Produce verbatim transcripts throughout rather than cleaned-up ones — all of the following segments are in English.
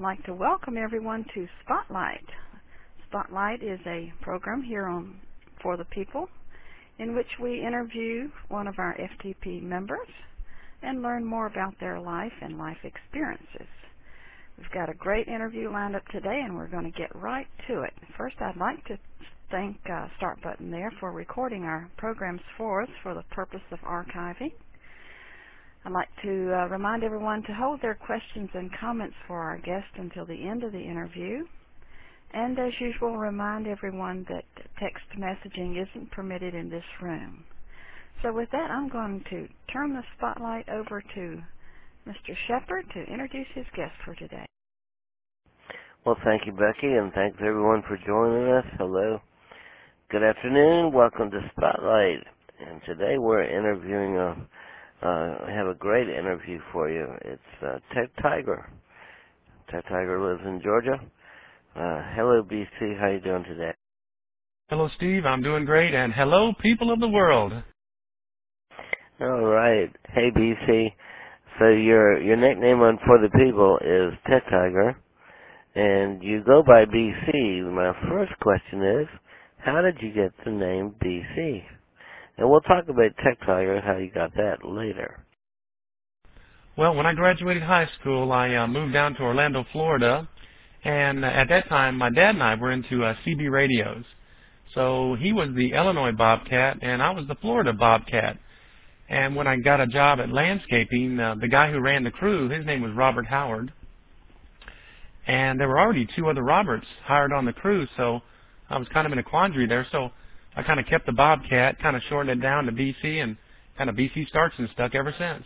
like to welcome everyone to Spotlight. Spotlight is a program here on For the People in which we interview one of our F T P members and learn more about their life and life experiences. We've got a great interview lined up today, and we're going to get right to it. First, I'd like to thank uh, Start Button there for recording our programs for us for the purpose of archiving. I'd like to uh, remind everyone to hold their questions and comments for our guest until the end of the interview. And as usual, remind everyone that text messaging isn't permitted in this room. So with that, I'm going to turn the spotlight over to Mister Shepard to introduce his guest for today. Well, thank you, Becky, and thanks everyone for joining us. Hello. Good afternoon. Welcome to Spotlight. And today we're interviewing a Uh, I have a great interview for you. It's uh, Ted Tiger. Ted Tiger lives in Georgia. Uh, hello, B C. How you doing today? Hello, Steve. I'm doing great. And hello, people of the world. All right. Hey, B C. So your your nickname on For the People is Ted Tiger, and you go by B C. My first question is, how did you get the name B C? And we'll talk about Ted Tiger and how you got that later. Well, when I graduated high school, I uh, moved down to Orlando, Florida, and uh, at that time, my dad and I were into uh, C B radios. So he was the Illinois Bobcat, and I was the Florida Bobcat. And when I got a job at landscaping, uh, the guy who ran the crew, his name was Robert Howard, and there were already two other Roberts hired on the crew, so I was kind of in a quandary there. So I kind of kept the Bobcat, kind of shortened it down to B C, and kind of B C Starks and stuck ever since.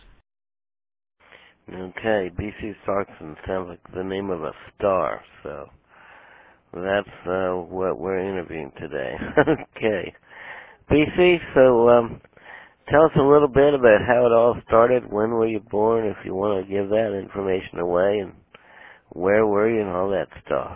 Okay, B C Starkson sounds like the name of a star, so that's uh, what we're interviewing today. Okay. B C, so um, tell us a little bit about how it all started. When were you born, if you want to give that information away, and where were you and all that stuff.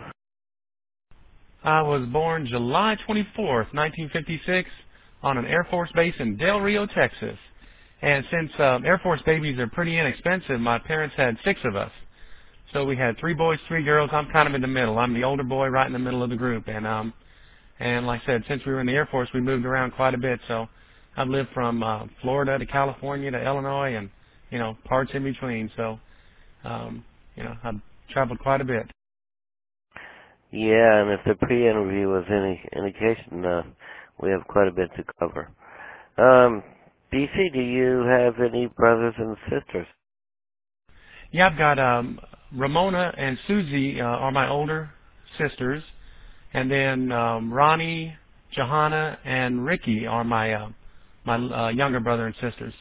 I was born July twenty-fourth, nineteen fifty-six, on an Air Force base in Del Rio, Texas. And since um, Air Force babies are pretty inexpensive, my parents had six of us. So we had three boys, three girls. I'm kind of in the middle. I'm the older boy right in the middle of the group. And um, and like I said, since we were in the Air Force, we moved around quite a bit. So I've lived from uh, Florida to California to Illinois and, you know, parts in between. So, um, you know, I've traveled quite a bit. Yeah, and if the pre-interview was any indication, uh, we have quite a bit to cover. Um, B C, do you have any brothers and sisters? Yeah, I've got um, Ramona and Susie uh, are my older sisters, and then um, Ronnie, Johanna, and Ricky are my uh, my uh, younger brother and sisters.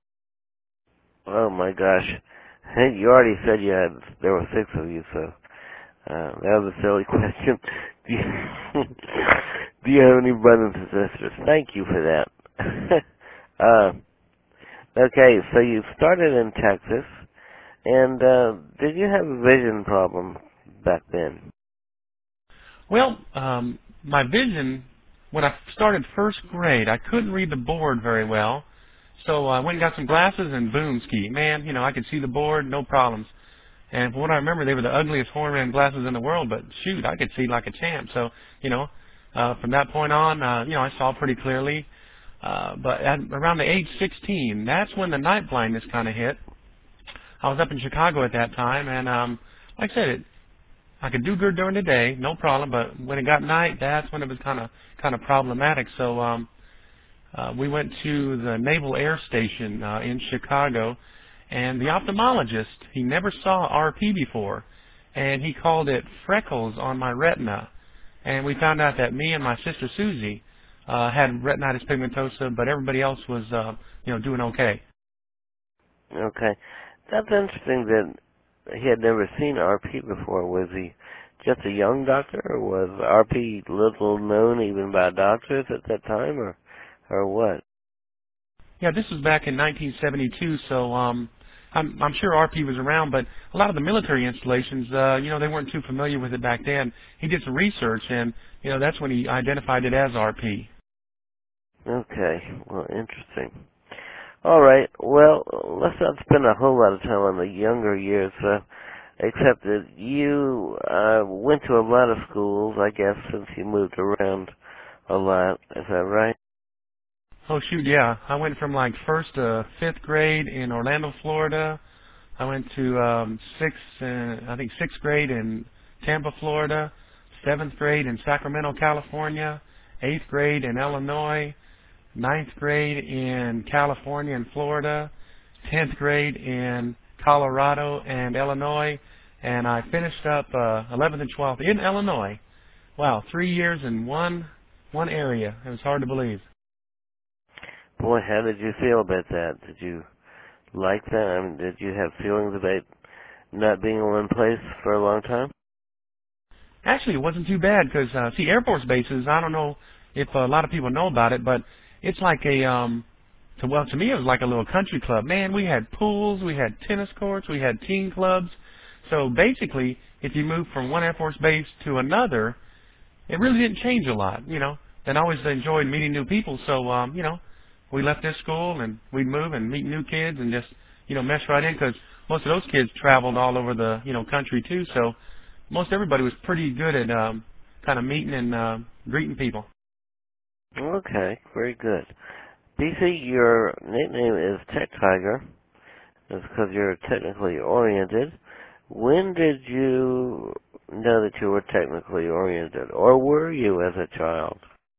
Oh my gosh, hey, you already said you had there were six of you, so uh, that was a silly question. Do you, do you have any brothers and sisters? Thank you for that. uh, okay, so you started in Texas. And uh, did you have a vision problem back then? Well, um, my vision, when I started first grade, I couldn't read the board very well, so I went and got some glasses and boom, ski. Man, you know, I could see the board, no problems. And from what I remember, they were the ugliest horn-rimmed glasses in the world, but shoot, I could see like a champ. So, you know, uh, from that point on, uh, you know, I saw pretty clearly. Uh, but at around the age sixteen, that's when the night blindness kind of hit. I was up in Chicago at that time, and um, like I said, it, I could do good during the day, no problem. But when it got night, that's when it was kind of kind of problematic. So um, uh, we went to the Naval Air Station uh, in Chicago, and the ophthalmologist, he never saw R P before, and he called it freckles on my retina. And we found out that me and my sister Susie uh, had retinitis pigmentosa, but everybody else was, uh, you know, doing okay. Okay. That's interesting that he had never seen R P before. Was he just a young doctor, or was R P little known even by doctors at that time, or or what? Yeah, this was back in nineteen seventy-two, so um, I'm, I'm sure R P was around, but a lot of the military installations, uh, you know, they weren't too familiar with it back then. He did some research, and, you know, that's when he identified it as R P. Okay. Well, interesting. All right. Well, let's not spend a whole lot of time on the younger years. Uh, except that you uh, went to a lot of schools, I guess, since you moved around a lot. Is that right? Oh shoot, yeah. I went from like first to fifth grade in Orlando, Florida. I went to um, sixth, uh, I think sixth grade in Tampa, Florida. Seventh grade in Sacramento, California. Eighth grade in Illinois. Ninth grade in California and Florida. Tenth grade in Colorado and Illinois. And I finished up uh, eleventh and twelfth in Illinois. Wow, three years in one one area. It was hard to believe. Boy, how did you feel about that? Did you like that? I mean, did you have feelings about not being in one place for a long time? Actually, it wasn't too bad because, uh, see, Air Force bases, I don't know if a lot of people know about it, but it's like a, um, to, well, to me it was like a little country club. Man, we had pools, we had tennis courts, we had teen clubs. So basically, if you move from one Air Force base to another, it really didn't change a lot, you know. And I always enjoyed meeting new people, so, um, you know, we left this school and we'd move and meet new kids and just, you know, mesh right in because most of those kids traveled all over the, you know, country too, so most everybody was pretty good at um, kind of meeting and uh, greeting people. Okay, very good. B C, your nickname is Tech Tiger. That's because you're technically oriented. When did you know that you were technically oriented, or were you as a child?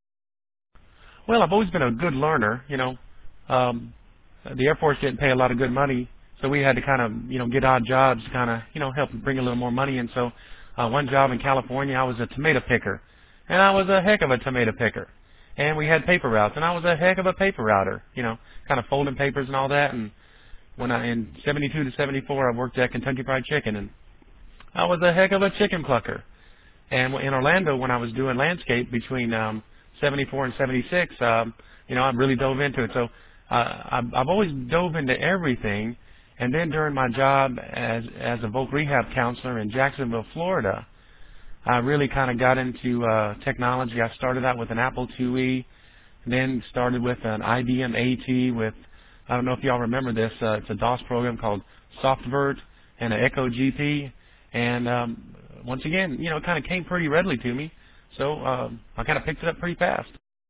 Well, I've always been a good learner, you know. Um, the Air Force didn't pay a lot of good money, so we had to kind of, you know, get odd jobs to kind of, you know, help bring a little more money in. So uh, one job in California, I was a tomato picker, and I was a heck of a tomato picker. And we had paper routes, and I was a heck of a paper router, you know, kind of folding papers and all that. And when I, in seventy-two to seventy-four, I worked at Kentucky Fried Chicken, and I was a heck of a chicken plucker. And in Orlando, when I was doing landscape between um, seventy-four and seventy-six, um, you know, I really dove into it. So uh, I've, I've always dove into everything. And then during my job as as a voc rehab counselor in Jacksonville, Florida, I really kind of got into uh, technology. I started out with an Apple two E, then started with an I B M AT with, I don't know if y'all remember this, uh, it's a DOS program called SoftVert and an Echo G P. And um, once again, you know, it kind of came pretty readily to me. So um, I kind of picked it up pretty fast.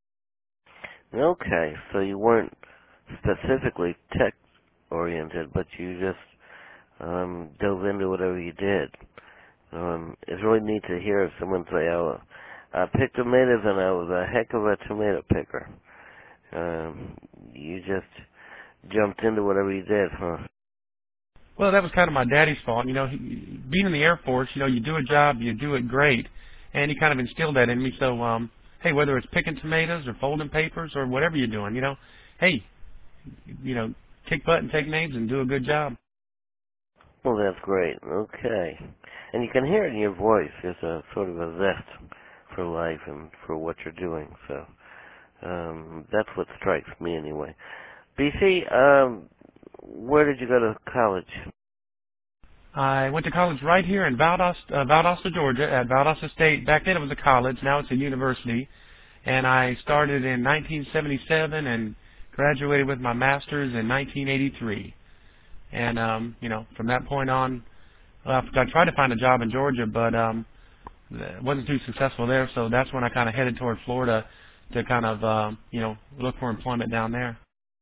Okay, so you weren't specifically tech-oriented, but you just um, dove into whatever you did. Um, it's really neat to hear someone say, oh, I picked tomatoes and I was a heck of a tomato picker. Um, you just jumped into whatever you did, huh? Well, that was kind of my daddy's fault. You know, he, being in the Air Force, you know, you do a job, you do it great. And he kind of instilled that in me. So, um, hey, whether it's picking tomatoes or folding papers or whatever you're doing, you know, hey, you know, kick butt and take names and do a good job. Well, that's great. Okay. And you can hear it in your voice. There's a sort of a zest for life and for what you're doing. So um, that's what strikes me anyway. B C, um, where did you go to college? I went to college right here in Valdosta, uh, Valdosta, Georgia, at Valdosta State. Back then it was a college. Now it's a university. And I started in nineteen seventy-seven and graduated with my master's in nineteen eighty-three. And, um, you know, from that point on, well, I tried to find a job in Georgia, but um, wasn't too successful there. So that's when I kind of headed toward Florida to kind of, um, you know, look for employment down there.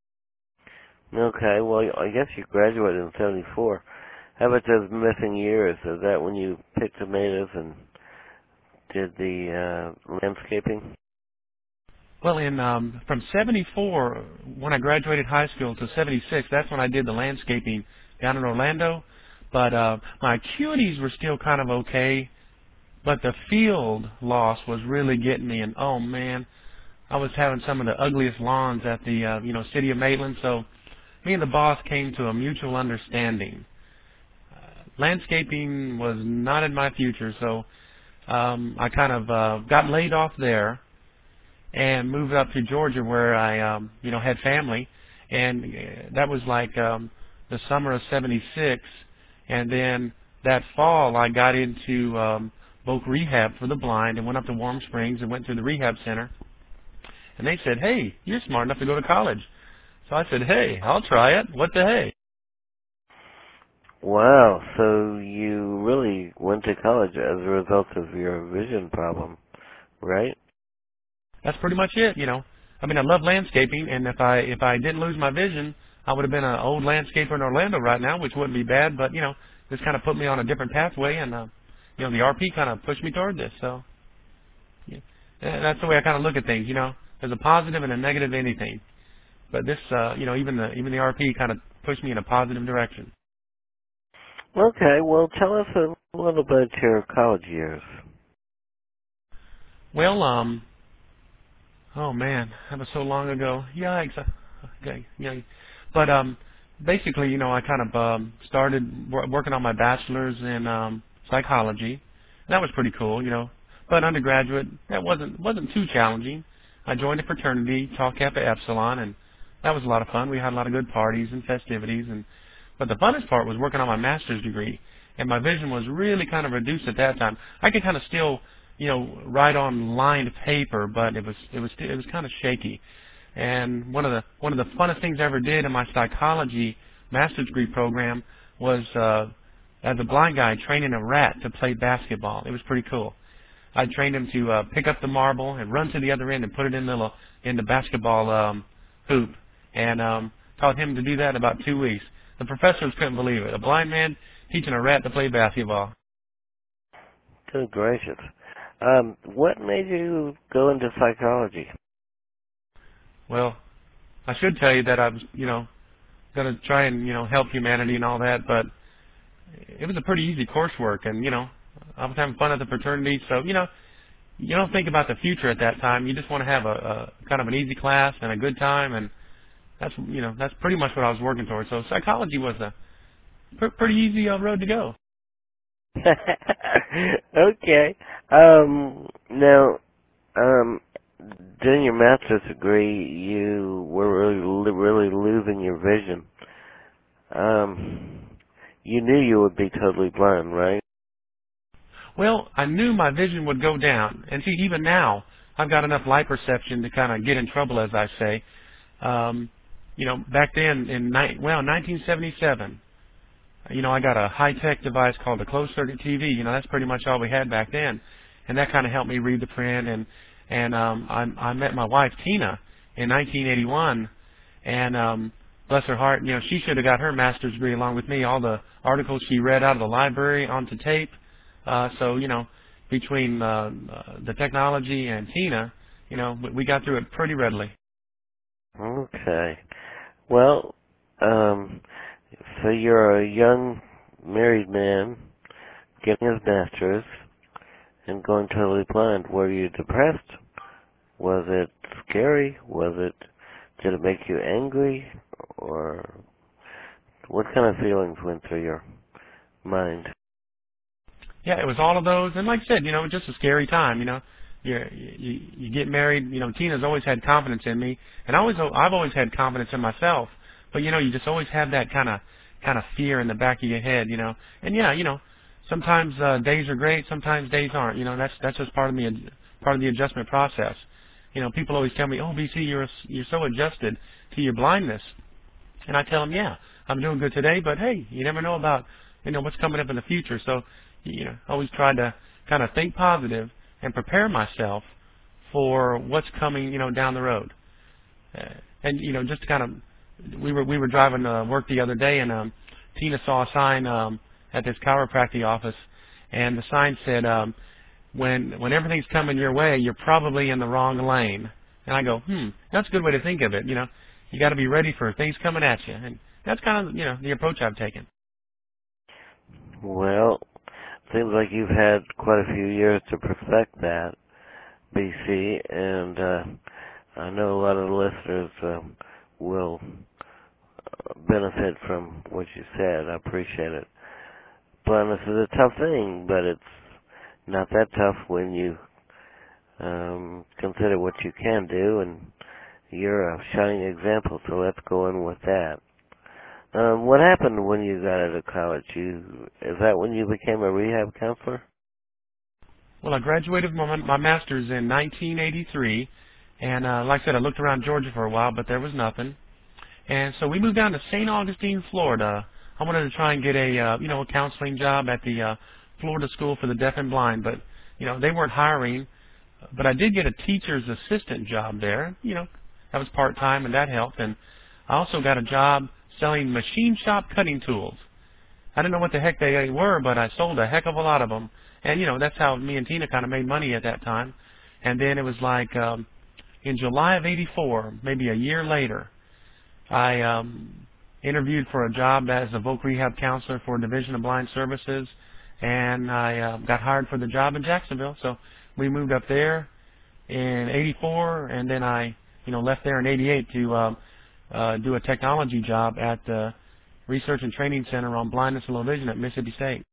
Okay, well, I guess you graduated in seventy-four. How about those missing years? Is that when you picked tomatoes and did the uh, landscaping? Well, in um, from seventy-four, when I graduated high school, to seventy-six, that's when I did the landscaping down in Orlando. But uh, my acuities were still kind of okay, but the field loss was really getting me. And oh man, I was having some of the ugliest lawns at the uh, you know city of Maitland. So me and the boss came to a mutual understanding. Uh, landscaping was not in my future, so um, I kind of uh, got laid off there and moved up to Georgia where I, um, you know, had family. And uh, that was like um, the summer of seventy-six. And then that fall I got into um, voc rehab for the blind and went up to Warm Springs and went to the rehab center. And they said, hey, you're smart enough to go to college. So I said, hey, I'll try it. What the hey? Wow, so you really went to college as a result of your vision problem, right? That's pretty much it, you know. I mean, I love landscaping, and if I if I didn't lose my vision, I would have been an old landscaper in Orlando right now, which wouldn't be bad. But you know, this kind of put me on a different pathway, and uh, you know, the R P kind of pushed me toward this. So yeah, and that's the way I kind of look at things. You know, there's a positive and a negative to anything. But this, uh, you know, even the even the R P kind of pushed me in a positive direction. Okay, well, tell us a little about your college years. Well, um, oh man, that was so long ago. Yikes. Okay, yeah. But um, basically, you know, I kind of um, started wor- working on my bachelor's in um, psychology. That was pretty cool, you know. But undergraduate, that wasn't wasn't too challenging. I joined a fraternity, Tau Kappa Epsilon, and that was a lot of fun. We had a lot of good parties and festivities, and but the funnest part was working on my master's degree. And my vision was really kind of reduced at that time. I could kind of still, you know, write on lined paper, but it was it was it was kind of shaky. And one of the one of the funnest things I ever did in my psychology master's degree program was uh, as a blind guy training a rat to play basketball. It was pretty cool. I trained him to uh, pick up the marble and run to the other end and put it in the in the basketball um, hoop, and um, taught him to do that in about two weeks. The professors couldn't believe it. A blind man teaching a rat to play basketball. Good gracious. Um, what made you go into psychology? Well, I should tell you that I was, you know, going to try and, you know, help humanity and all that, but it was a pretty easy coursework, and, you know, I was having fun at the fraternity, so, you know, you don't think about the future at that time. You just want to have a, a kind of an easy class and a good time, and that's, you know, that's pretty much what I was working towards. So psychology was a pr- pretty easy uh, road to go. Okay. Um, now, um, during your master's degree, you were really, really losing your vision. Um, you knew you would be totally blind, right? Well, I knew my vision would go down, and see, even now, I've got enough light perception to kind of get in trouble, as I say. Um, you know, back then in ni- well, nineteen seventy-seven, you know, I got a high-tech device called a closed-circuit T V. You know, that's pretty much all we had back then, and that kind of helped me read the print. And and um, I, I met my wife Tina in nineteen eighty-one, and um, bless her heart, you know, she should have got her master's degree along with me. All the articles she read out of the library onto tape. Uh, so you know, between uh, uh, the technology and Tina, you know, we, we got through it pretty readily. Okay. Well, um, so you're a young married man getting his master's and going totally blind. Were you depressed? Was it scary? Was it, did it make you angry? Or what kind of feelings went through your mind? Yeah, it was all of those, and like I said, you know, just a scary time. You know, you you you get married. You know, Tina's always had confidence in me, and I always I've always had confidence in myself. But you know, you just always have that kind of kind of fear in the back of your head. You know, and yeah, you know, sometimes uh, days are great, sometimes days aren't. You know, that's that's just part of the part of the adjustment process. You know, people always tell me, "Oh, B C, you're you're so adjusted to your blindness," and I tell them, "Yeah, I'm doing good today, but hey, you never know about you know what's coming up in the future." So you know, always try to kind of think positive and prepare myself for what's coming, you know, down the road. Uh, and you know, just to kind of, we were we were driving to work the other day, and um, Tina saw a sign um, at this chiropractic office, and the sign said, um, "When when everything's coming your way, you're probably in the wrong lane." And I go, "Hmm, that's a good way to think of it." You know, you got to be ready for things coming at you, and that's kind of you know the approach I've taken. Well, seems like you've had quite a few years to perfect that, B C, and uh, I know a lot of the listeners um, will benefit from what you said. I appreciate it. Blindness is a tough thing, but it's not that tough when you um, consider what you can do, and you're a shining example, so let's go in with that. Um, what happened when you got out of college? You, is that when you became a rehab counselor? Well, I graduated my, my master's in nineteen eighty-three, and uh, like I said, I looked around Georgia for a while, but there was nothing. And so we moved down to Saint Augustine, Florida, I wanted to try and get a uh, you know a counseling job at the uh, Florida School for the Deaf and Blind, but you know they weren't hiring. But I did get a teacher's assistant job there. You know, that was part time, and that helped. And I also got a job selling machine shop cutting tools. I didn't know what the heck they were, but I sold a heck of a lot of them. And you know, that's how me and Tina kind of made money at that time. And then it was like um, in July of eighty-four, maybe a year later, I um, interviewed for a job as a voc rehab counselor for Division of Blind Services, and I uh, got hired for the job in Jacksonville. So we moved up there in eighty-four, and then I, you know, left there in eighty-eight to uh, uh, do a technology job at the Research and Training Center on Blindness and Low Vision at Mississippi State.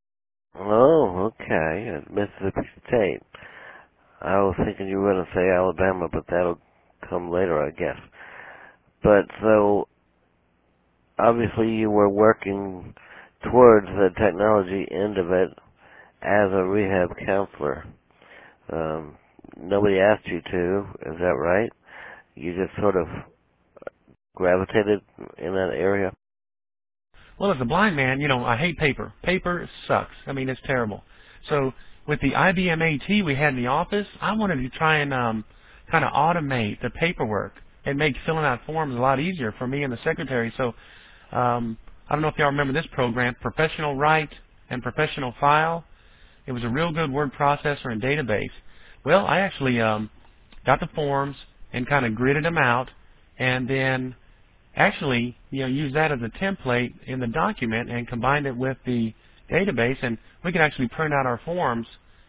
Oh, okay, at Mississippi State. I was thinking you were going to say Alabama, but that'll come later, I guess. But so, obviously you were working towards the technology end of it as a rehab counselor. Um, nobody asked you to, is that right? You just sort of gravitated in that area? Well, as a blind man, you know, I hate paper. Paper sucks. I mean, it's terrible. So with the I B M AT we had in the office, I wanted to try and um, kind of automate the paperwork and make filling out forms a lot easier for me and the secretary. So um, I don't know if y'all remember this program, Professional Write and Professional File. It was a real good word processor and database. Well, I actually um, got the forms and kind of gridded them out, and then actually, you know, use that as a template in the document and combined it with the database, and we could actually print out our forms,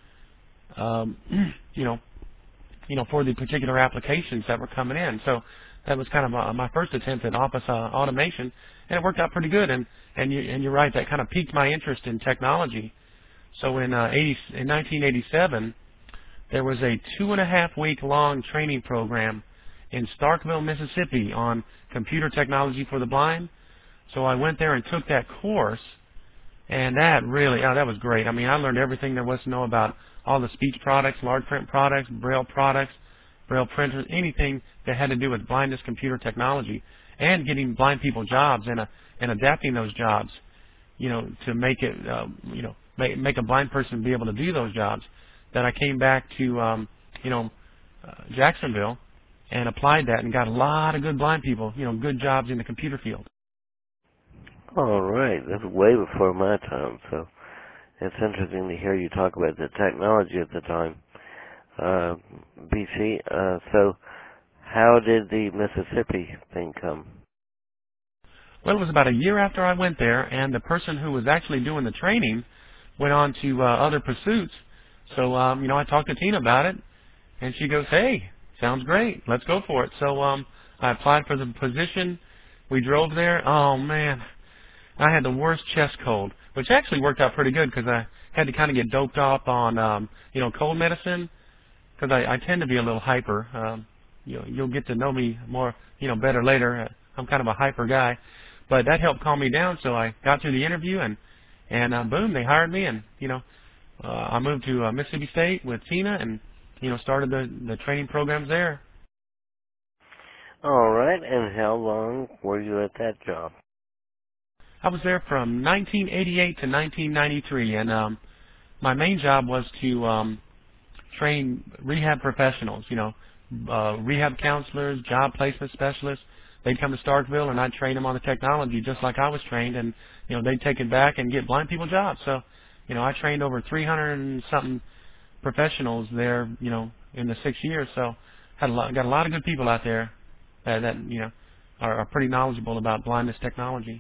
um, you know, you know, for the particular applications that were coming in. So that was kind of my, my first attempt at office uh, automation, and it worked out pretty good. And and you and you're right, that kind of piqued my interest in technology. So in uh, eighty in nineteen eighty-seven, there was a two and a half week long training program in Starkville, Mississippi on computer technology for the blind. So I went there and took that course, and that really, oh, that was great. I mean, I learned everything there was to know about all the speech products, large print products, Braille products, Braille printers, anything that had to do with blindness computer technology, and getting blind people jobs and, uh, and adapting those jobs, you know, to make it, uh, you know, make, make a blind person be able to do those jobs. Then I came back to, um, you know, uh, Jacksonville, and applied that and got a lot of good blind people, you know, good jobs in the computer field. All right. That's way before my time, so it's interesting to hear you talk about the technology at the time. Uh, B C, uh, so how did the Mississippi thing come? Well, it was about a year after I went there, and the person who was actually doing the training went on to uh, other pursuits. So, um, you know, I talked to Tina about it, and she goes, hey, sounds great. Let's go for it. So um, I applied for the position. We drove there. Oh, man. I had the worst chest cold, which actually worked out pretty good because I had to kind of get doped up on, um, you know, cold medicine because I, I tend to be a little hyper. Um, you know, you'll get to know me more, you know, better later. I'm kind of a hyper guy. But that helped calm me down, so I got through the interview, and, and uh, boom, they hired me. And, you know, uh, I moved to uh, Mississippi State with Tina and, you know, started the, the training programs there. All right, and how long were you at that job? I was there from nineteen eighty-eight to nineteen ninety-three, and um, my main job was to um, train rehab professionals, you know, uh, rehab counselors, job placement specialists. They'd come to Starkville, and I'd train them on the technology just like I was trained, and, you know, they'd take it back and get blind people jobs. So, you know, I trained over three hundred and something professionals there, you know, in the six years. So had a lot, got a lot of good people out there that, that you know, are, are pretty knowledgeable about blindness technology.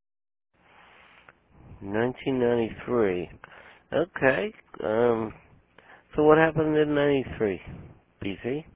nineteen ninety-three. Okay. Um, so what happened in ninety-three, B C?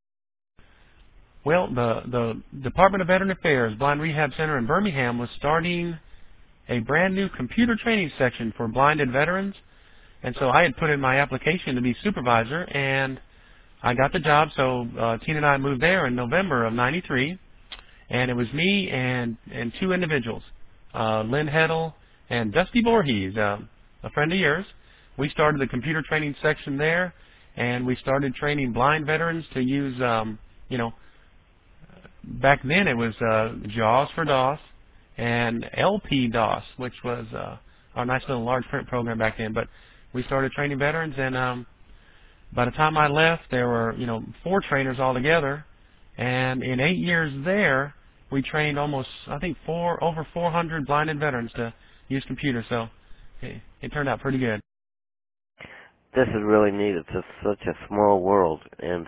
Well, the, the Department of Veteran Affairs Blind Rehab Center in Birmingham was starting a brand new computer training section for blinded veterans. And so I had put in my application to be supervisor, and I got the job. So uh, Tina and I moved there in November of ninety-three, and it was me and, and two individuals, uh, Lynn Heddle and Dusty Voorhees, uh, a friend of yours. We started the computer training section there, and we started training blind veterans to use, um, you know, back then it was uh, JAWS for DOS, and L P DOS, which was uh, our nice little large print program back then. But we started training veterans, and um, by the time I left, there were you know four trainers altogether, and in eight years there, we trained almost I think four over four hundred blinded veterans to use computers. So it, it turned out pretty good. This is really neat. It's just such a small world. And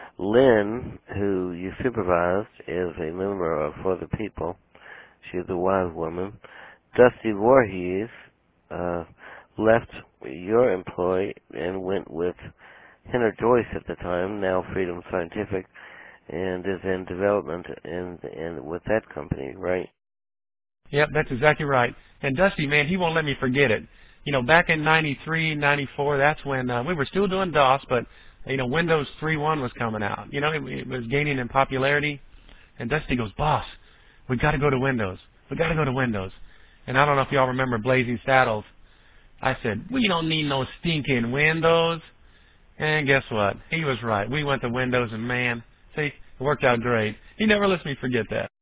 Lynn, who you supervised, is a member of For the People. She's a wise woman. Dusty Voorhees uh, left your employ and went with Henner Joyce at the time, now Freedom Scientific, and is in development in, in with that company, right? Yep, that's exactly right. And Dusty, man, he won't let me forget it. You know, back in ninety-three, ninety-four, that's when uh, we were still doing DOS, but, you know, Windows three point one was coming out. You know, it, it was gaining in popularity. And Dusty goes, boss, we got to go to Windows. We got to go to Windows. And I don't know if y'all remember Blazing Saddles. I said, we don't need no stinking Windows. And guess what? He was right. We went to Windows, and, man, see, it worked out great. He never lets me forget that.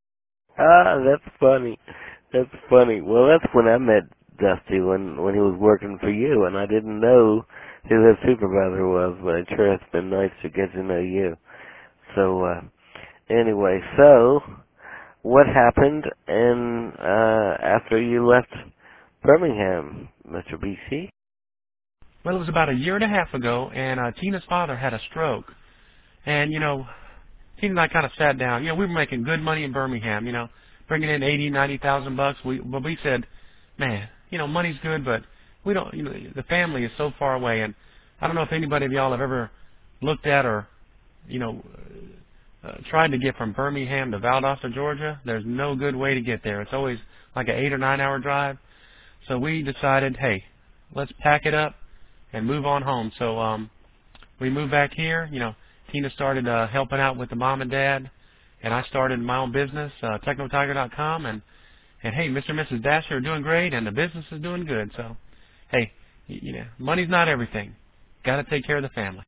Ah, that's funny. That's funny. Well, that's when I met Dusty, when when he was working for you, and I didn't know who his supervisor was, but it sure has been nice to get to know you. So, uh, anyway, so what happened and uh, after you left Birmingham, Mister B C? Well, it was about a year and a half ago, and uh, Tina's father had a stroke. And, you know, Tina and I kind of sat down. You know, we were making good money in Birmingham, you know, bringing in eighty, ninety thousand bucks. We, but we said, man, you know, money's good, but we don't, you know, the family is so far away. And I don't know if anybody of y'all have ever looked at or, you know, uh, tried to get from Birmingham to Valdosta, Georgia. There's no good way to get there. It's always like an eight or nine hour drive. So we decided, hey, let's pack it up and move on home. So um, we moved back here. You know, Tina started uh, helping out with the mom and dad, and I started my own business, uh, techno tiger dot com, and and hey, Mister and Missus Dasher are doing great, and the business is doing good. So, hey, you know, money's not everything. Got to take care of the family.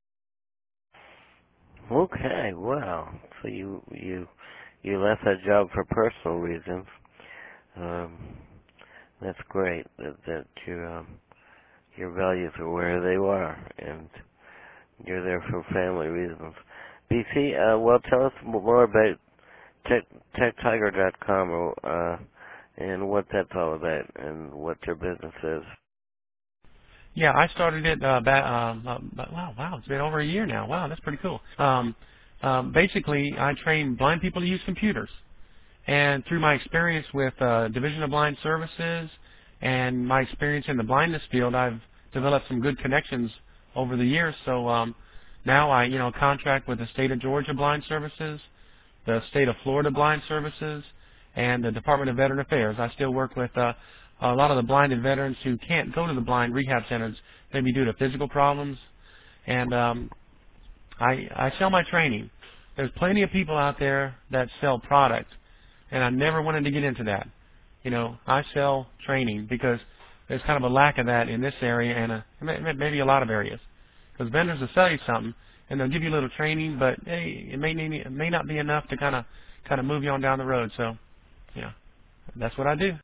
Okay, wow. So you you you left that job for personal reasons. Um, that's great that that your um, your values are where they are, and you're there for family reasons. B C, uh, well, tell us more about tech tiger dot com uh, and what that's all about and what your business is. Yeah, I started it uh, back. Um, uh, wow, wow, it's been over a year now. Wow, that's pretty cool. Um, um, basically, I train blind people to use computers, and through my experience with uh, Division of Blind Services and my experience in the blindness field, I've developed some good connections over the years. So um, now I, you know, contract with the state of Georgia Blind Services, the state of Florida Blind Services, and the Department of Veteran Affairs. I still work with uh, a lot of the blinded veterans who can't go to the blind rehab centers, maybe due to physical problems. And um, I, I sell my training. There's plenty of people out there that sell product, and I never wanted to get into that. You know, I sell training because there's kind of a lack of that in this area and uh, maybe a lot of areas. Because vendors will sell you something, and they'll give you a little training, but hey, it may need, it may not be enough to kind of kind of move you on down the road. So, yeah, that's what I do.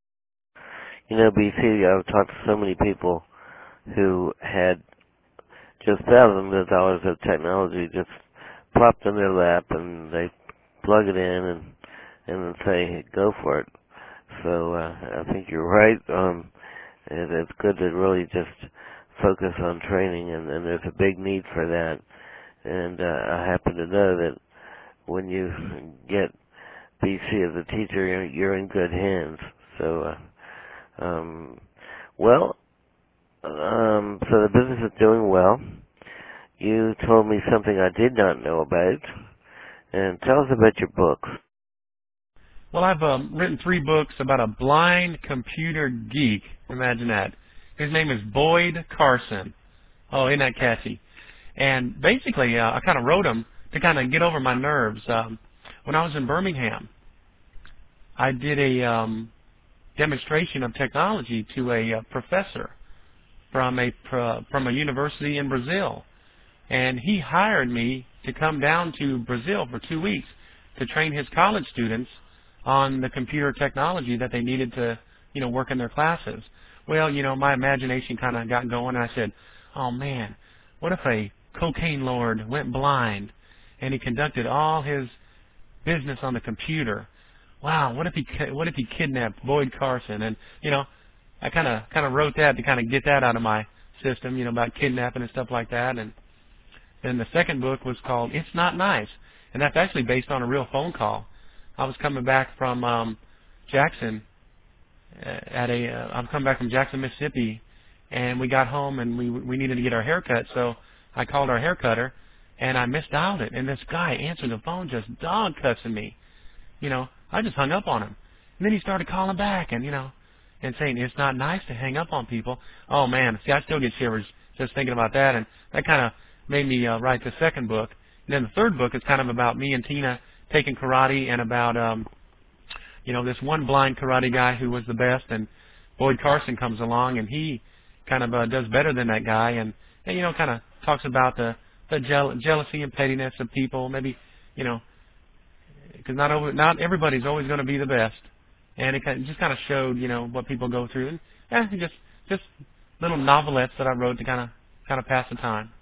You know, B C, I've talked to so many people who had just thousands of dollars of technology just plopped in their lap, and they plug it in and and then say, hey, go for it. So uh, I think you're right. Um, it, it's good to really just focus on training, and, and there's a big need for that. And uh, I happen to know that when you get B C as a teacher, you're, you're in good hands. So, uh, um, well, um, so the business is doing well. You told me something I did not know about, and tell us about your books. Well, I've um, written three books about a blind computer geek. Imagine that. His name is Boyd Carson. Oh, isn't that catchy? And basically, uh, I kind of wrote them to kind of get over my nerves. Um, when I was in Birmingham, I did a um, demonstration of technology to a uh, professor from a uh, from a university in Brazil, and he hired me to come down to Brazil for two weeks to train his college students on the computer technology that they needed to, you know, work in their classes. Well, you know, my imagination kind of got going, and I said, oh, man, what if a cocaine lord went blind and he conducted all his business on the computer? Wow, what if he what if he kidnapped Boyd Carson? And, you know, I kind of kind of wrote that to kind of get that out of my system, you know, about kidnapping and stuff like that. And then the second book was called It's Not Nice, and that's actually based on a real phone call. I was coming back from um, Jackson at a uh, I was coming back from Jackson, Mississippi, and we got home and we we needed to get our hair cut, so I called our hair cutter, and I misdialed it, and this guy answered the phone just dog cussing me. You know, I just hung up on him, and then he started calling back, and you know, and saying it's not nice to hang up on people. Oh man, see, I still get shivers just thinking about that, and that kind of made me uh, write the second book. And then the third book is kind of about me and Tina taking karate, and about um, you know, this one blind karate guy who was the best, and Boyd Carson comes along, and he kind of uh, does better than that guy, and, and you know, kind of talks about the the jeal- jealousy and pettiness of people, maybe, you know, because not over, not everybody's always going to be the best, and it kind of, just kind of showed, you know, what people go through, and yeah, just just little novelettes that I wrote to kind of kind of pass the time.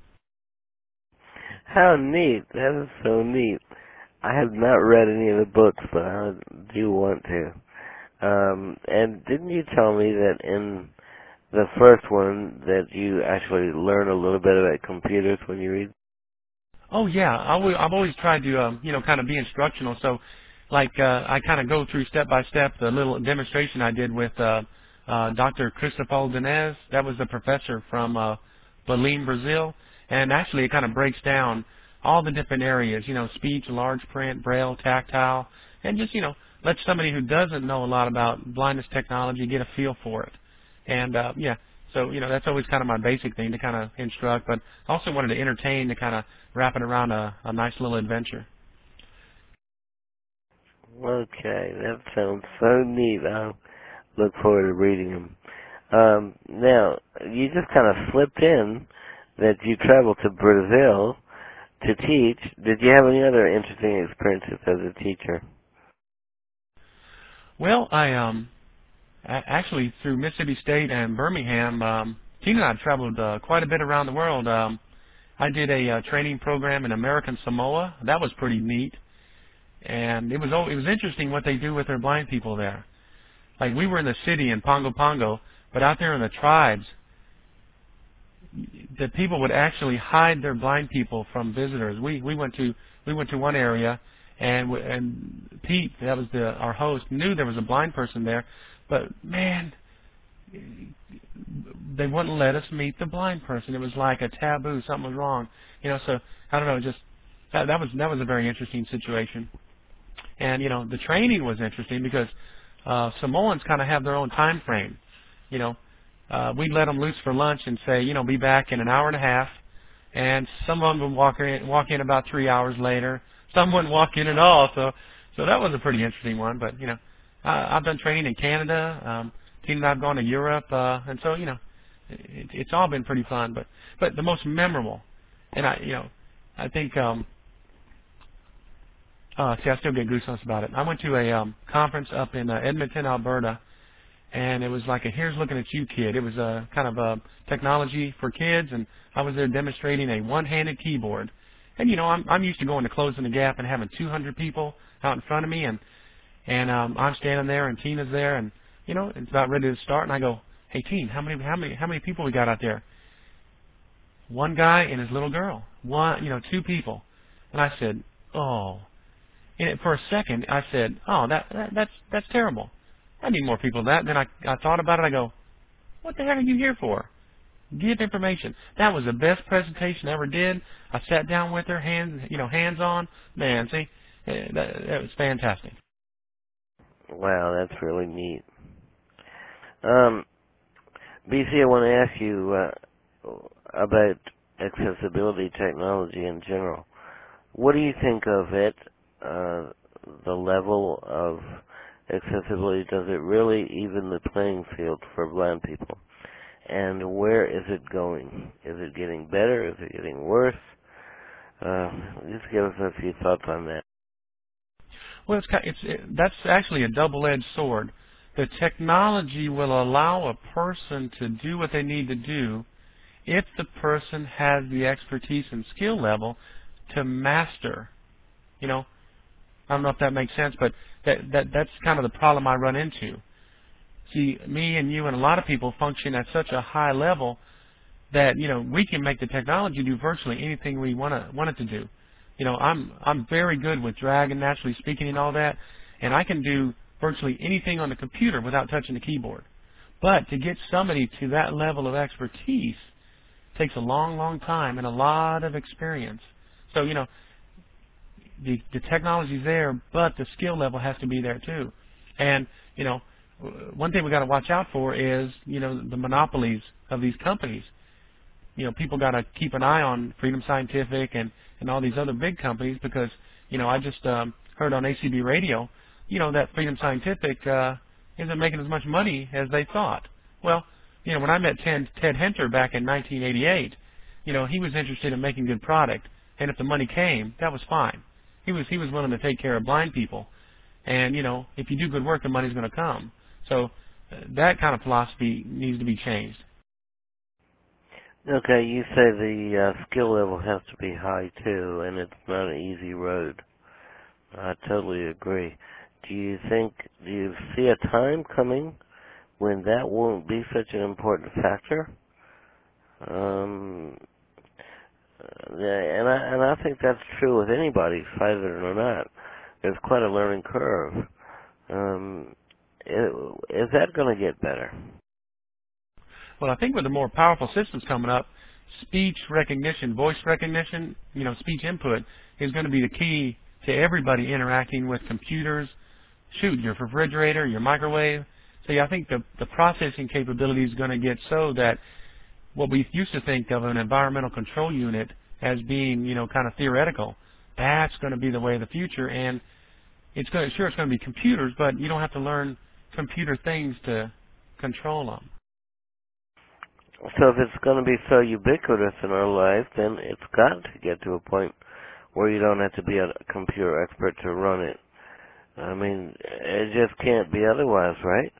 How neat. That is so neat. I have not read any of the books, but I do want to. Um, and didn't you tell me that in the first one that you actually learn a little bit about computers when you read? Oh yeah, I w- I've always tried to, um, you know, kind of be instructional. So, like, uh, I kind of go through step by step the little demonstration I did with uh, uh, Doctor Cristobal Dinez. That was the professor from uh, Belém, Brazil, and actually it kind of breaks down all the different areas, you know, speech, large print, braille, tactile, and just, you know, let somebody who doesn't know a lot about blindness technology get a feel for it. And uh, yeah. So, you know, that's always kind of my basic thing, to kind of instruct, but I also wanted to entertain, to kind of wrap it around a, a nice little adventure. Okay, that sounds so neat. I look forward to reading them. Um, now, you just kind of slipped in that you traveled to Brazil to teach. Did you have any other interesting experiences as a teacher? Well, I um a- actually, through Mississippi State and Birmingham, um, Tina and I traveled uh, quite a bit around the world. Um, I did a uh, training program in American Samoa. That was pretty neat, and it was al- it was interesting what they do with their blind people there. Like, we were in the city in Pongo Pongo, but out there in the tribes, the people would actually hide their blind people from visitors. We we went to we went to one area, and w- and Pete, that was the our host, knew there was a blind person there, but man, they wouldn't let us meet the blind person. It was like a taboo. Something was wrong, you know. So I don't know. Just that, that was that was a very interesting situation. And you know, the training was interesting because uh, Samoans kind of have their own time frame. You know, uh, we'd let them loose for lunch and say, you know, be back in an hour and a half. And some of them would walk in, walk in about three hours later. Some wouldn't walk in at all. So, so that was a pretty interesting one. But you know, uh, I've done training in Canada. Um, Tina and I've gone to Europe, uh, and so you know, it, it's all been pretty fun. But, but the most memorable, and I, you know, I think. Um, Uh, see, I still get goosebumps about it. I went to a um, conference up in uh, Edmonton, Alberta, and it was like a Here's Looking at You kid. It was a kind of a technology for kids, and I was there demonstrating a one-handed keyboard. And you know, I'm I'm used to going to Closing the Gap and having two hundred people out in front of me, and and um, I'm standing there, and Tina's there, and you know, it's about ready to start, and I go, "Hey, Tina, how many how many how many people we got out there?" One guy and his little girl. One, you know, two people. And I said, "Oh." And for a second, I said, "Oh, that, that that's that's terrible. I need more people than that." Then I I thought about it. I go, "What the heck are you here for? Give information." That was the best presentation I ever did. I sat down with her, hands you know hands on. Man, see, eh, that, that was fantastic. Wow, that's really neat. Um, B C, I want to ask you uh, about accessibility technology in general. What do you think of it, uh, the level of accessibility? Does it really even the playing field for blind people? And where is it going? Is it getting better? Is it getting worse? Uh, just give us a few thoughts on that. Well, it's, ki- it's it, that's actually a double-edged sword. The technology will allow a person to do what they need to do if the person has the expertise and skill level to master. You know, I don't know if that makes sense, but that, that that's kind of the problem I run into. See, me and you and a lot of people function at such a high level that, you know, we can make the technology do virtually anything we want to want it to do. You know, I'm I'm very good with drag and naturally speaking and all that, and I can do virtually anything on the computer without touching the keyboard. But to get somebody to that level of expertise takes a long, long time and a lot of experience. So, you know, the the technology's there, but the skill level has to be there too. And, you know, one thing we got to watch out for is, you know, the monopolies of these companies. You know, people got to keep an eye on Freedom Scientific and, and all these other big companies because, you know, I just um, heard on A C B radio, you know, that Freedom Scientific uh, isn't making as much money as they thought. Well, you know, when I met Ted, Ted Henter back in nineteen eighty-eight, you know, he was interested in making good product, and if the money came, that was fine. He was he was willing to take care of blind people, and you know, if you do good work, the money's going to come. So uh, that kind of philosophy needs to be changed. Okay, you say the uh, skill level has to be high too, and it's not an easy road. I totally agree. Do you think, do you see a time coming when that won't be such an important factor? Um, yeah, and I and I think that's true with anybody, fighter or not. There's quite a learning curve. Um, is that going to get better? Well, I think with the more powerful systems coming up, speech recognition, voice recognition, you know, speech input is going to be the key to everybody interacting with computers. Shoot, your refrigerator, your microwave. So yeah, I think the, the processing capability is going to get so that what we used to think of an environmental control unit as being, you know, kind of theoretical, that's going to be the way of the future. And it's going to, sure, it's going to be computers, but you don't have to learn computer things to control them. So if it's going to be so ubiquitous in our life, then it's got to get to a point where you don't have to be a computer expert to run it. I mean, it just can't be otherwise, right?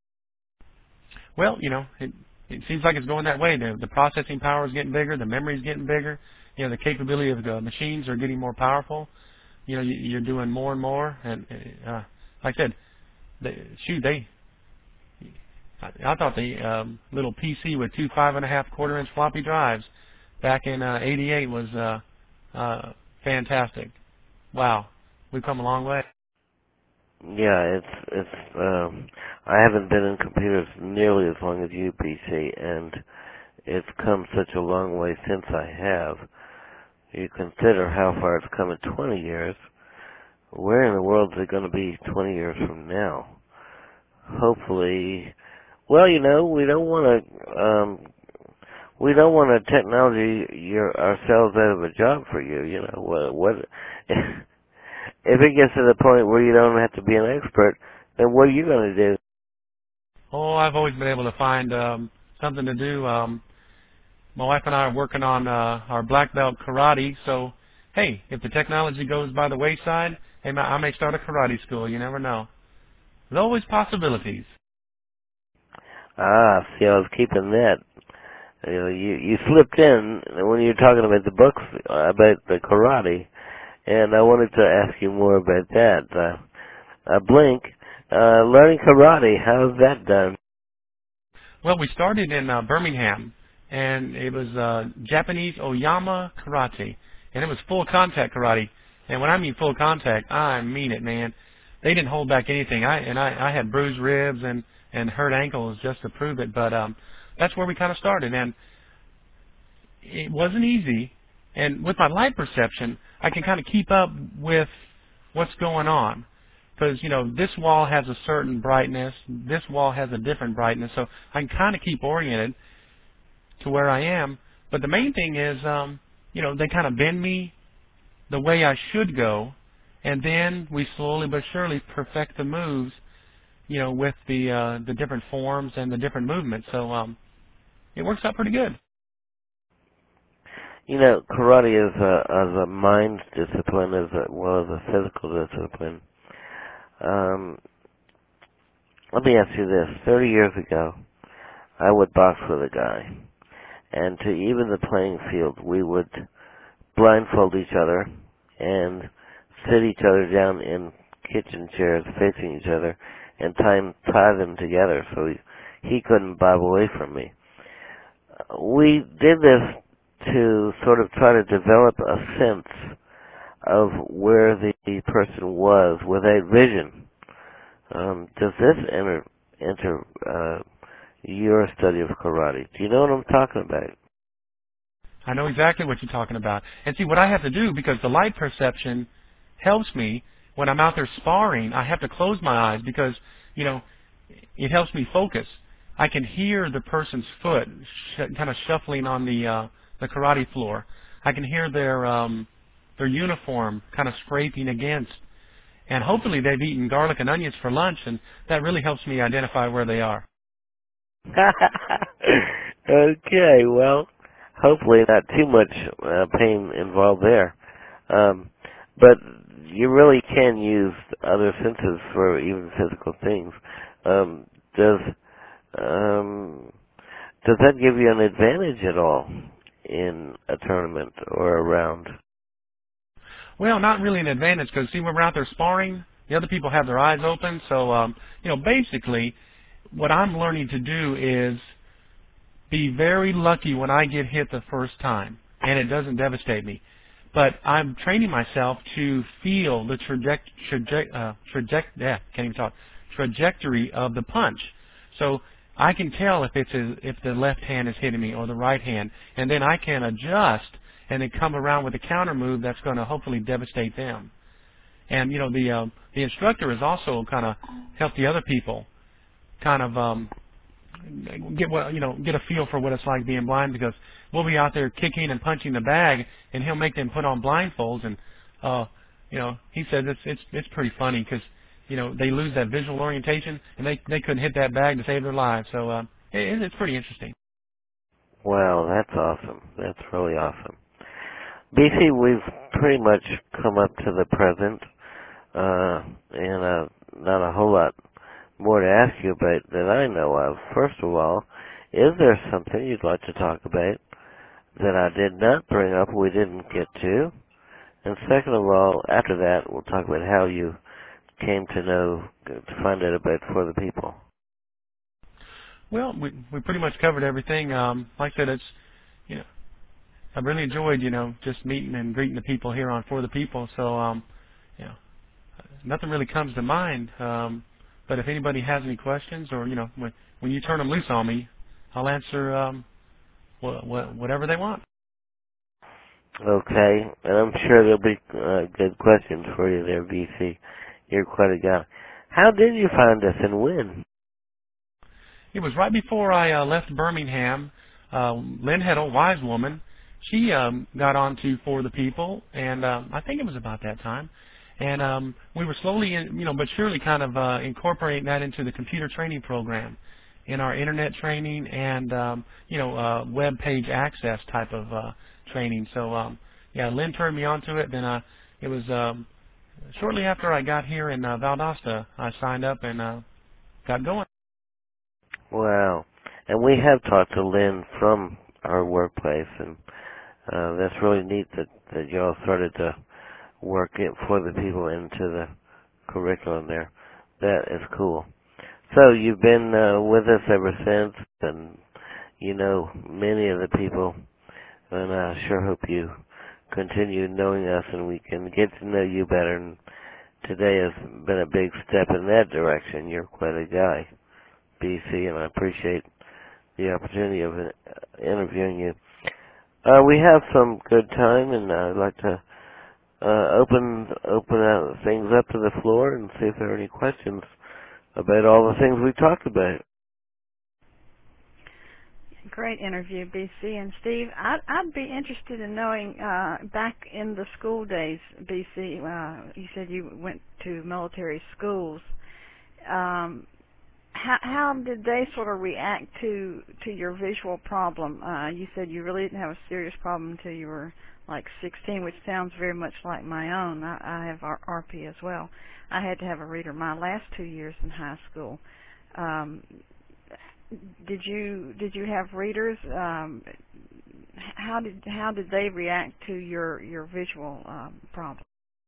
Well, you know, it, it seems like it's going that way. The, the processing power is getting bigger, the memory is getting bigger. You know, the capability of the machines are getting more powerful. You know, you, you're doing more and more. And uh, like I said, they, shoot, they. I, I thought the um, little P C with two five and a half quarter inch floppy drives back in uh, eighty-eight was uh, uh, fantastic. Wow, we've come a long way. Yeah, it's it's. Um, I haven't been in computers nearly as long as you, P C, and it's come such a long way since I have. You consider how far it's come in twenty years. Where in the world is it going to be twenty years from now? Hopefully, well, you know, we don't want to. Um, we don't want to technology your, ourselves out of a job for you. You know what? What if it gets to the point where you don't have to be an expert? Then what are you going to do? Oh, I've always been able to find um, something to do. Um, my wife and I are working on uh, our black belt karate. So, hey, if the technology goes by the wayside, hey, I may start a karate school. You never know. There's always possibilities. Ah, see, I was keeping that. You know, you you slipped in when you were talking about the books about the karate, and I wanted to ask you more about that. Uh, uh, Blink, uh, learning karate, how's that done? Well, we started in uh, Birmingham, and it was uh, Japanese Oyama karate, and it was full contact karate. And when I mean full contact, I mean it, man. They didn't hold back anything. I and I, I had bruised ribs and and hurt ankles just to prove it. But um, that's where we kind of started, and it wasn't easy. And with my light perception, I can kind of keep up with what's going on. Because, you know, this wall has a certain brightness, this wall has a different brightness, so I can kind of keep oriented to where I am. But the main thing is, um, you know, they kind of bend me the way I should go, and then we slowly but surely perfect the moves, you know, with the uh, the different forms and the different movements. So um, it works out pretty good. You know, karate is a, as a mind discipline as a, well as a physical discipline. Um, let me ask you this. thirty years ago, I would box with a guy, and to even the playing field, we would blindfold each other and sit each other down in kitchen chairs facing each other and tie, tie them together so he, he couldn't bob away from me. We did this to sort of try to develop a sense of where the person was without vision. Um, does this enter enter uh, your study of karate? Do you know what I'm talking about? I know exactly what you're talking about. And see, what I have to do, because the light perception helps me when I'm out there sparring, I have to close my eyes because, you know, it helps me focus. I can hear the person's foot sh- kind of shuffling on the uh, the karate floor. I can hear their um, their uniform kind of scraping against. And hopefully they've eaten garlic and onions for lunch, and that really helps me identify where they are. Okay, well, hopefully not too much uh, pain involved there. Um, but you really can use other senses for even physical things. Um, does um, does that give you an advantage at all in a tournament or a round? Well, not really an advantage because, see, when we're out there sparring, the other people have their eyes open. So, um, you know, basically what I'm learning to do is be very lucky when I get hit the first time, and it doesn't devastate me. But I'm training myself to feel the traje- traje- uh, traje- yeah, can't even talk, trajectory of the punch. So I can tell if it's a, if the left hand is hitting me or the right hand, and then I can adjust and then come around with a counter move that's going to hopefully devastate them. And you know, the uh, the instructor is also kind of help the other people kind of um, get what you know get a feel for what it's like being blind, because we'll be out there kicking and punching the bag, and he'll make them put on blindfolds, and uh, you know he says it's it's it's pretty funny because you know they lose that visual orientation, and they they couldn't hit that bag to save their lives. So uh, it, it's pretty interesting. Wow, that's awesome. That's really awesome. B C, we've pretty much come up to the present, uh, and uh, not a whole lot more to ask you about that I know of. First of all, is there something you'd like to talk about that I did not bring up, we didn't get to? And second of all, after that, we'll talk about how you came to know, to find out about For the People. Well, we we pretty much covered everything. Um, like I said, it's you know I've really enjoyed you know just meeting and greeting the people here on For the People. So um, you know. Nothing really comes to mind. Um, but if anybody has any questions, or you know, when when you turn them loose on me, I'll answer um, wh- wh- whatever they want. Okay, and I'm sure there'll be uh, good questions for you there, B C. You're quite a guy. How did you find us and when? It was right before I uh, left Birmingham. Uh, Lynn Heddle, wise woman, she um, got on to For the People, and um, I think it was about that time. And um, we were slowly, in, you know, but surely kind of uh, incorporating that into the computer training program, in our internet training and um, you know, uh, web page access type of uh, training. So um, yeah, Lynn turned me onto it. Then uh, it was um, shortly after I got here in uh, Valdosta, I signed up and uh, got going. Wow. And we have talked to Lynn from our workplace, and uh, that's really neat that, that y'all started to work it For the People into the curriculum there. That is cool. So you've been uh, with us ever since, and you know many of the people, and I sure hope you continue knowing us and we can get to know you better. And today has been a big step in that direction. You're quite a guy, B C, and I appreciate the opportunity of uh, interviewing you. Uh, we have some good time, and I'd like to uh, open open out things up to the floor and see if there are any questions about all the things we talked about. Great interview, B C. And Steve, I'd, I'd be interested in knowing, uh, back in the school days, B C, uh, you said you went to military schools. Um, how, how did they sort of react to to your visual problem? Uh, you said you really didn't have a serious problem until you were like sixteen, which sounds very much like my own. I, I have R- RP as well. I had to have a reader my last two years in high school. Um, did you did you have readers? Um, how did how did they react to your your visual um, problem?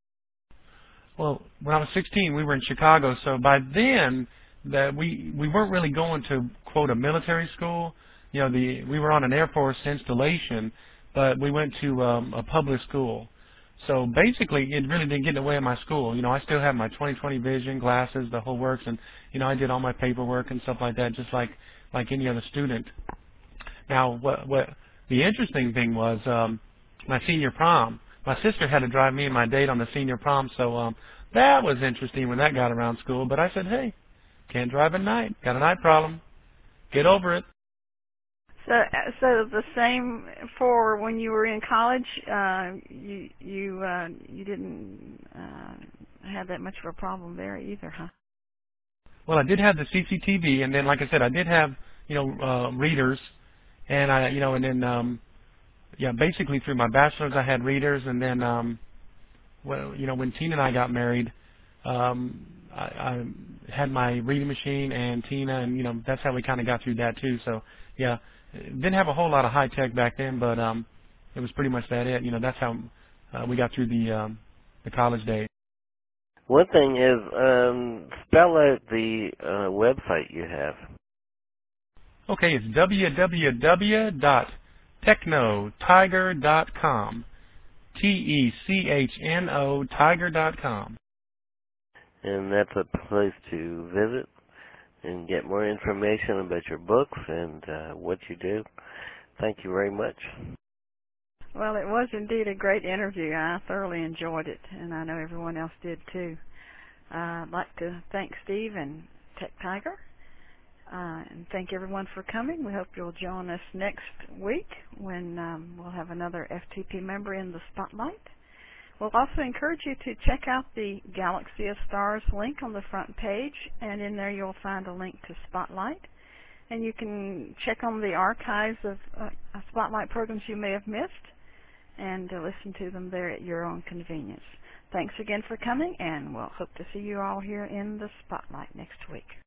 Well, when I was sixteen, we were in Chicago, so by then that we we weren't really going to quote a military school. You know, the we were on an Air Force installation, but we went to um, a public school. So basically, it really didn't get in the way of my school. You know, I still have my twenty twenty vision, glasses, the whole works, and you know, I did all my paperwork and stuff like that, just like like any other student. Now, what what the interesting thing was, um, my senior prom. My sister had to drive me and my date on the senior prom, so um, that was interesting when that got around school. But I said, hey, can't drive at night. Got a night problem. Get over it. So, uh, so the same for when you were in college. Uh, you you uh, you didn't uh, have that much of a problem there either, huh? Well, I did have the C C T V, and then, like I said, I did have you know uh, readers, and I you know, and then um, yeah, basically through my bachelor's, I had readers, and then um, well, you know, when Tina and I got married, um, I, I had my reading machine and Tina, and you know, that's how we kind of got through that too. So yeah, didn't have a whole lot of high tech back then, but um, it was pretty much that it. You know, that's how uh, we got through the um, the college days. One thing is, um, spell out the uh, website you have. Okay, it's w w w dot techno tiger dot com. T E C H N O tiger dot com. And that's a place to visit and get more information about your books and uh, what you do. Thank you very much. Well, it was indeed a great interview. I thoroughly enjoyed it, and I know everyone else did too. Uh, I'd like to thank Steve and Tech Tiger, uh, and thank everyone for coming. We hope you'll join us next week when um, we'll have another F T P member in the spotlight. We'll also encourage you to check out the Galaxy of Stars link on the front page, and in there you'll find a link to Spotlight. And you can check on the archives of uh, Spotlight programs you may have missed and uh, listen to them there at your own convenience. Thanks again for coming, and we'll hope to see you all here in the Spotlight next week.